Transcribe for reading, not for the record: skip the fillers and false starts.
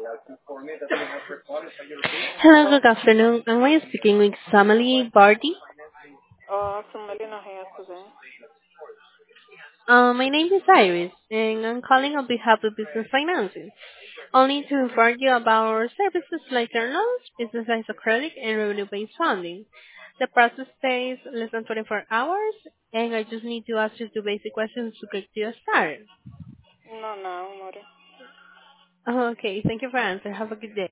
Hello, good afternoon. Am I speaking with Samali Barty? Somebody in here today. My name is Iris, and I'm calling on behalf of Business Financing. Only to inform you about our services like our loans, business lines of credit, and revenue-based funding. The process takes less than 24 hours, and I just need to ask you two basic questions to get you started. No, no, amore. Okay, thank you for answering. Have a good day.